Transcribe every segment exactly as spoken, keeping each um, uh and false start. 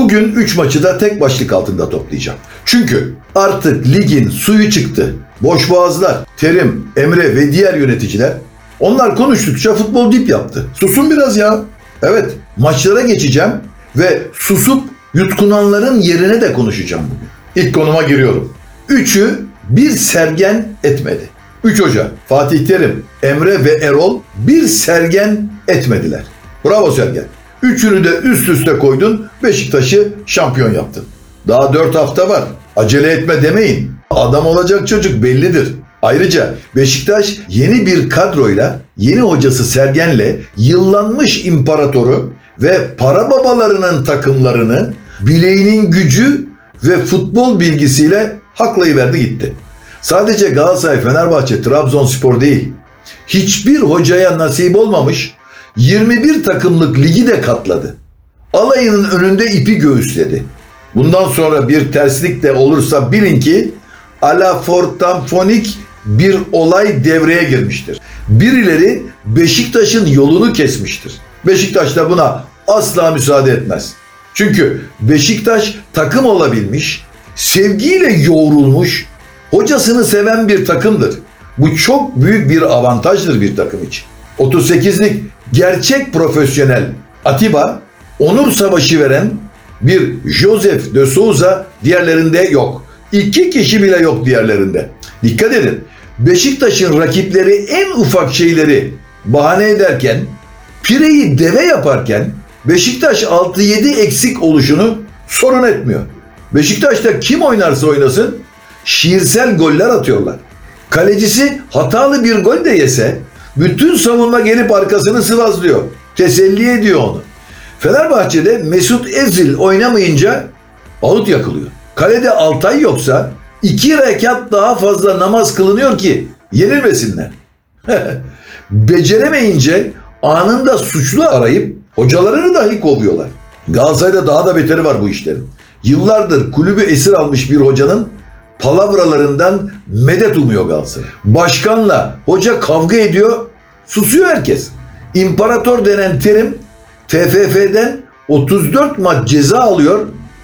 Bugün üç maçı da tek başlık altında toplayacağım. Çünkü artık ligin suyu çıktı. Boşboğazlar, Terim, Emre ve diğer yöneticiler, onlar konuştukça futbol dip yaptı. Susun biraz ya. Evet, maçlara geçeceğim ve susup yutkunanların yerine de konuşacağım bugün. İlk konuma giriyorum. Üçü bir sergen etmedi. Üç hoca, Fatih Terim, Emre ve Erol bir sergen etmediler. Bravo Sergen. Üçünü de üst üste koydun, Beşiktaş'ı şampiyon yaptın. Daha dört hafta var. Acele etme demeyin. Adam olacak çocuk bellidir. Ayrıca Beşiktaş yeni bir kadroyla, yeni hocası Sergen'le yıllanmış imparatoru ve para babalarının takımlarını bileğinin gücü ve futbol bilgisiyle haklayıverdi gitti. Sadece Galatasaray, Fenerbahçe, Trabzonspor değil, hiçbir hocaya nasip olmamış yirmi bir takımlık ligi de katladı. Alayının önünde ipi göğüsledi. Bundan sonra bir terslik de olursa bilin ki alafortamfonik bir olay devreye girmiştir. Birileri Beşiktaş'ın yolunu kesmiştir. Beşiktaş da buna asla müsaade etmez. Çünkü Beşiktaş takım olabilmiş, sevgiyle yoğrulmuş, hocasını seven bir takımdır. Bu çok büyük bir avantajdır bir takım için. otuz sekizlik gerçek profesyonel Atiba, onur savaşı veren bir Joseph de Souza diğerlerinde yok. İki kişi bile yok diğerlerinde. Dikkat edin. Beşiktaş'ın rakipleri en ufak şeyleri bahane ederken, pireyi deve yaparken Beşiktaş altı yedi eksik oluşunu sorun etmiyor. Beşiktaş'ta kim oynarsa oynasın şiirsel goller atıyorlar. Kalecisi hatalı bir gol de yese bütün savunma gelip arkasını sıvazlıyor. Teselli ediyor onu. Fenerbahçe'de Mesut Özil oynamayınca ağıt yakılıyor. Kalede Altay yoksa iki rekat daha fazla namaz kılınıyor ki yenilmesinler. Beceremeyince anında suçlu arayıp hocalarını dahi kovuyorlar. Galatasaray'da daha da beteri var bu işlerin. Yıllardır kulübü esir almış bir hocanın palavralarından medet umuyor Galatasaray. Başkanla hoca kavga ediyor, susuyor herkes. İmparator denen Terim T F F'den otuz dört maç ceza alıyor.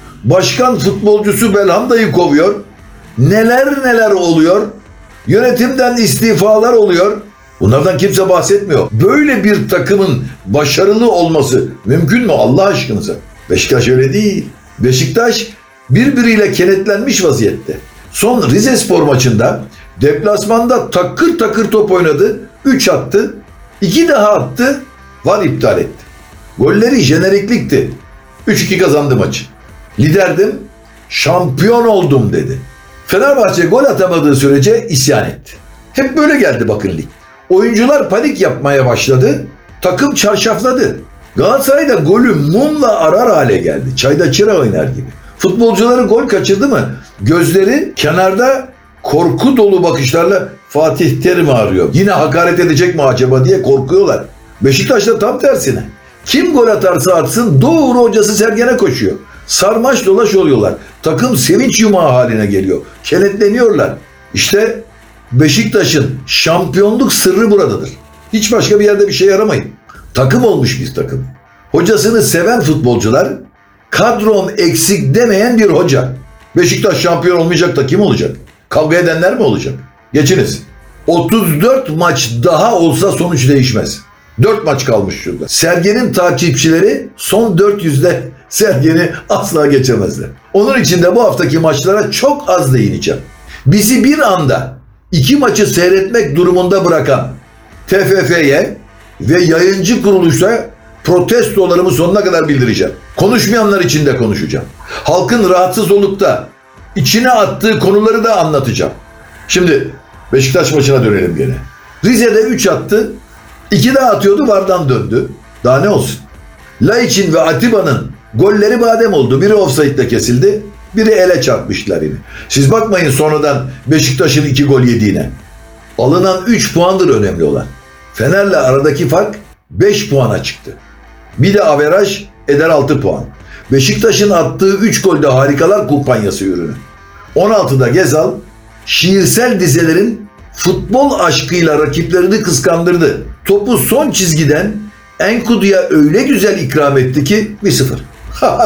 Başkan futbolcusu Belhanda'yı kovuyor. Neler neler oluyor. Yönetimden istifalar oluyor. Bunlardan kimse bahsetmiyor. Böyle bir takımın başarılı olması mümkün mü Allah aşkınıza? Beşiktaş öyle değil. Beşiktaş birbiriyle kenetlenmiş vaziyette. Son Rizespor maçında deplasmanda takır takır top oynadı. üç attı. iki daha attı. V A R iptal etti. Golleri jeneriklikti. üç iki kazandı maçı. Liderdim, şampiyon oldum dedi. Fenerbahçe gol atamadığı sürece isyan etti. Hep böyle geldi bakın lig. Oyuncular panik yapmaya başladı. Takım çarşafladı. Galatasaray'da golü mumla arar hale geldi. Çayda çıra oynar gibi. Futbolcuları gol kaçırdı mı gözleri kenarda korku dolu bakışlarla Fatih Terim'i arıyor. Yine hakaret edecek mi acaba diye korkuyorlar. Beşiktaş'ta tam tersine. Kim gol atarsa atsın doğru hocası Sergen'e koşuyor. Sarmaş dolaş oluyorlar. Takım sevinç yumağı haline geliyor. Kenetleniyorlar. İşte Beşiktaş'ın şampiyonluk sırrı buradadır. Hiç başka bir yerde bir şey aramayın. Takım olmuş bir takım. Hocasını seven futbolcular, kadrom eksik demeyen bir hoca. Beşiktaş şampiyon olmayacak da kim olacak? Kavga edenler mi olacak? Geçiniz. otuz dört maç daha olsa sonuç değişmez. dört maç kalmış şurada. Sergen'in takipçileri son dört yüzde Sergen'i asla geçemezler. Onun için de bu haftaki maçlara çok az değineceğim. Bizi bir anda iki maçı seyretmek durumunda bırakan T F F'ye ve yayıncı kuruluşa protestolarımı sonuna kadar bildireceğim. Konuşmayanlar için de konuşacağım. Halkın rahatsız olup da içine attığı konuları da anlatacağım. Şimdi Beşiktaş maçına dönelim gene. Rize'de üç attı. iki daha atıyordu, V A R'dan döndü. Daha ne olsun? Laiç'in ve Atiba'nın golleri badem oldu. Biri ofsaytle kesildi. Biri ele çarpmışlar yine. Siz bakmayın sonradan Beşiktaş'ın iki gol yediğine. Alınan üç puandır önemli olan. Fener'le aradaki fark beş puana çıktı. Bir de averaj eder altı puan. Beşiktaş'ın attığı üç golde harikalar kumpanyası ürünü. on altıda Gezal şiirsel dizelerin futbol aşkıyla rakiplerini kıskandırdı. Topu son çizgiden Enkudu'ya öyle güzel ikram etti ki bir sıfır.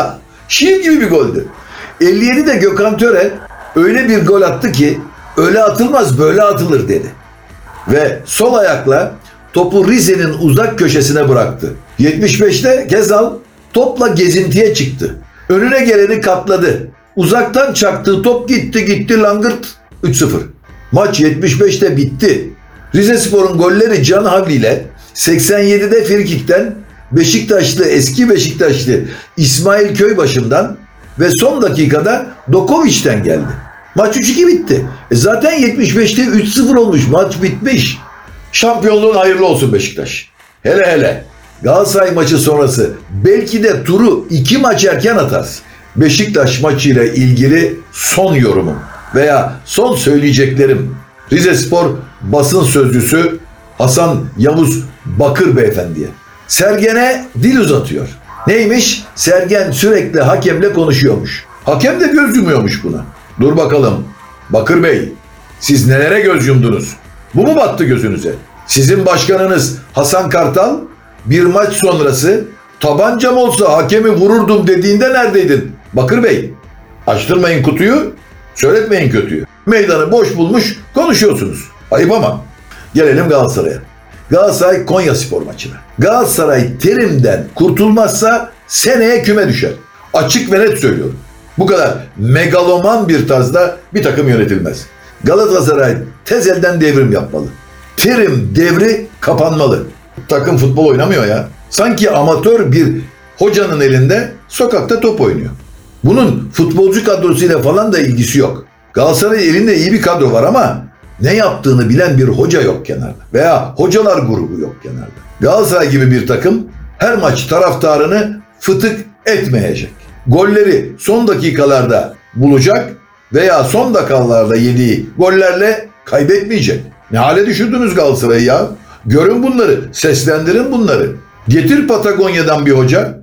Şiir gibi bir goldü. elli yedide Gökhan Töre öyle bir gol attı ki öyle atılmaz böyle atılır dedi. Ve sol ayakla topu Rize'nin uzak köşesine bıraktı. yetmiş beşte Gezal topla gezintiye çıktı. Önüne geleni katladı. Uzaktan çaktığı top gitti gitti langırt üç sıfır. Maç yetmiş beşte bitti. Rizespor'un golleri Can Havli ile seksen yedide frikikten Beşiktaşlı eski Beşiktaşlı İsmail Köybaşı'ndan ve son dakikada Dokoviç'ten geldi. Maç üç iki bitti. E zaten yetmiş beşte üç sıfır olmuş. Maç bitmiş. Şampiyonluğun hayırlı olsun Beşiktaş. Hele hele Galatasaray maçı sonrası belki de turu iki maç erken atarsın. Beşiktaş maçıyla ilgili son yorumum veya son söyleyeceklerim Rizespor basın sözcüsü Hasan Yavuz Bakır beyefendiye. Sergen'e dil uzatıyor. Neymiş? Sergen sürekli hakemle konuşuyormuş. Hakem de göz yumuyormuş buna. Dur bakalım Bakır Bey, siz nelere göz yumdunuz? Bu mu battı gözünüze? Sizin başkanınız Hasan Kartal bir maç sonrası tabancam olsa hakemi vururdum dediğinde neredeydin? Bakır Bey, açtırmayın kutuyu, söyletmeyin kötüyü. Meydanı boş bulmuş konuşuyorsunuz. Ayıp ama. Gelelim Galatasaray'a. Galatasaray Konyaspor maçına. Galatasaray Terim'den kurtulmazsa seneye küme düşer. Açık ve net söylüyorum. Bu kadar megaloman bir tarzda bir takım yönetilmez. Galatasaray tez elden devrim yapmalı. Terim devri kapanmalı. Takım futbol oynamıyor ya. Sanki amatör bir hocanın elinde sokakta top oynuyor. Bunun futbolcu kadrosuyla falan da ilgisi yok. Galatasaray elinde iyi bir kadro var ama ne yaptığını bilen bir hoca yok kenarda. Veya hocalar grubu yok kenarda. Galatasaray gibi bir takım her maç taraftarını fıtık etmeyecek. Golleri son dakikalarda bulacak veya son dakikalarda yediği gollerle kaybetmeyecek. Ne hale düşürdünüz Galatasaray'ı ya? Görün bunları, seslendirin bunları. Getir Patagonya'dan bir hoca.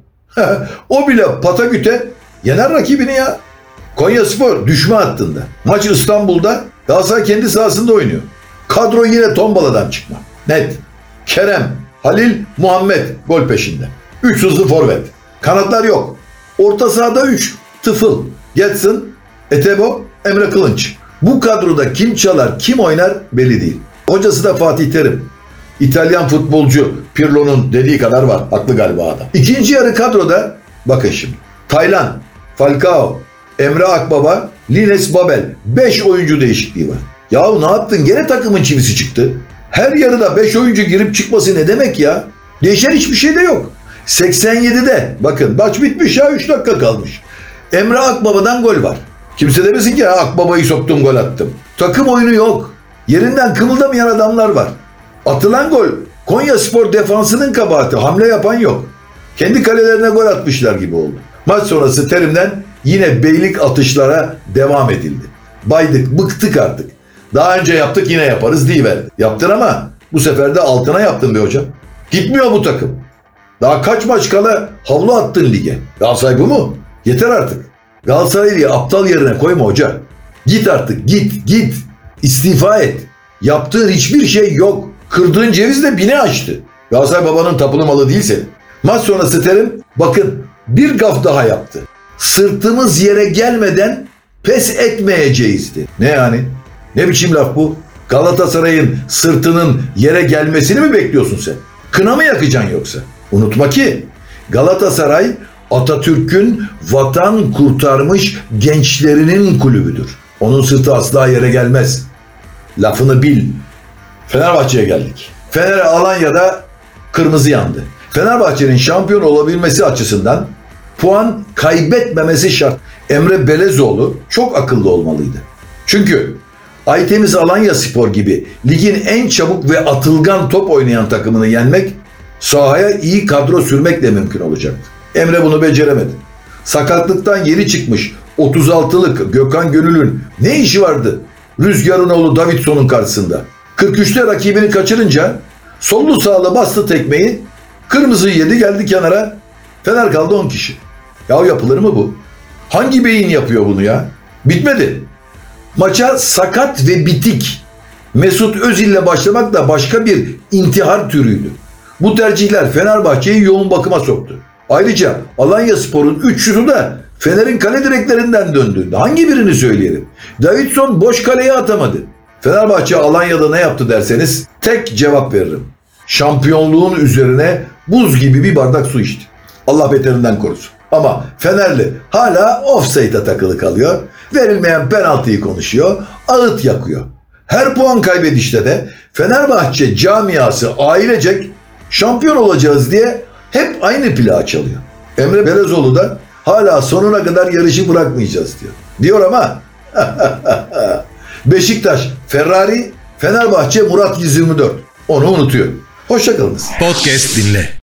O bile Patagüt'e yener rakibini ya. Konyaspor düşme hattında. Maç İstanbul'da, Galatasaray kendi sahasında oynuyor. Kadro yine tombaladan çıkma. Net. Kerem, Halil, Muhammed gol peşinde. Üç hızlı forvet. Kanatlar yok. Orta sahada üç. Tıfıl, Getson, Etebo, Emre Kılınç. Bu kadroda kim çalar, kim oynar belli değil. Hocası da Fatih Terim. İtalyan futbolcu Pirlo'nun dediği kadar var. Haklı galiba adam. İkinci yarı kadroda bakın şimdi. Taylan, Falcao, Emre Akbaba, Lines Babel. beş oyuncu değişikliği var. Yahu ne yaptın? Gene takımın çivisi çıktı. Her yarıda beş oyuncu girip çıkması ne demek ya? Değişen hiçbir şey de yok. seksen yedide bakın maç bitmiş ya, üç dakika kalmış. Emre Akbaba'dan gol var. Kimse demesin ki Akbaba'yı soktum gol attım. Takım oyunu yok. Yerinden kımıldamayan adamlar var. Atılan gol Konyaspor defansının kabahati. Hamle yapan yok. Kendi kalelerine gol atmışlar gibi oldu. Maç sonrası Terim'den yine beylik atışlara devam edildi. Baydık, bıktık artık. Daha önce yaptık yine yaparız diyiverdi. Yaptın ama bu sefer de altına yaptın be hocam. Gitmiyor bu takım. Daha kaç maç kala havlu attın lige. Galatasaray bu mu? Yeter artık. Galatasaray'ı aptal yerine koyma hoca. Git artık, git, git. İstifa et. Yaptığın hiçbir şey yok. Kırdığın ceviz de bini açtı. Galatasaray babanın tapulu malı değil senin. Maç sonrası Terim bakın bir gaf daha yaptı. Sırtımız yere gelmeden pes etmeyeceğizdi. Ne yani? Ne biçim laf bu? Galatasaray'ın sırtının yere gelmesini mi bekliyorsun sen? Kına mı yakacaksın yoksa? Unutma ki Galatasaray Atatürk'ün vatan kurtarmış gençlerinin kulübüdür. Onun sırtı asla yere gelmez. Lafını bil. Fenerbahçe'ye geldik. Fener Alanya'da kırmızı yandı. Fenerbahçe'nin şampiyon olabilmesi açısından puan kaybetmemesi şart. Emre Belezoğlu çok akıllı olmalıydı. Çünkü Aytemiz Alanyaspor gibi ligin en çabuk ve atılgan top oynayan takımını yenmek sahaya iyi kadro sürmekle mümkün olacaktı. Emre bunu beceremedi. Sakatlıktan yeni çıkmış otuz altılık Gökhan Gönül'ün ne işi vardı Rüzgar'ın oğlu Davidson'un karşısında? kırk üçte rakibini kaçırınca sollu sağlı bastı tekmeyi, kırmızıyı yedi, geldi kenara. Fener kaldı on kişi. Ya yapılır mı bu? Hangi beyin yapıyor bunu ya? Bitmedi. Maça sakat ve bitik Mesut Özil'le başlamak da başka bir intihar türüydü. Bu tercihler Fenerbahçe'yi yoğun bakıma soktu. Ayrıca Alanyaspor'un üç şutu da Fener'in kale direklerinden döndü. Hangi birini söyleyelim? Davidson boş kaleye atamadı. Fenerbahçe Alanya'da ne yaptı derseniz tek cevap veririm. Şampiyonluğun üzerine buz gibi bir bardak su içti. Allah beterinden korusun. Ama Fenerli hala offside'a takılı kalıyor. Verilmeyen penaltıyı konuşuyor. Ağıt yakıyor. Her puan kaybedişte de Fenerbahçe camiası ailecek şampiyon olacağız diye hep aynı plağı çalıyor. Emre Belezoğlu da hala sonuna kadar yarışı bırakmayacağız diyor. Diyor ama Beşiktaş Ferrari, Fenerbahçe Murat yüz yirmi dört. Onu unutuyor. Hoşça kalınız. Podcast dinle.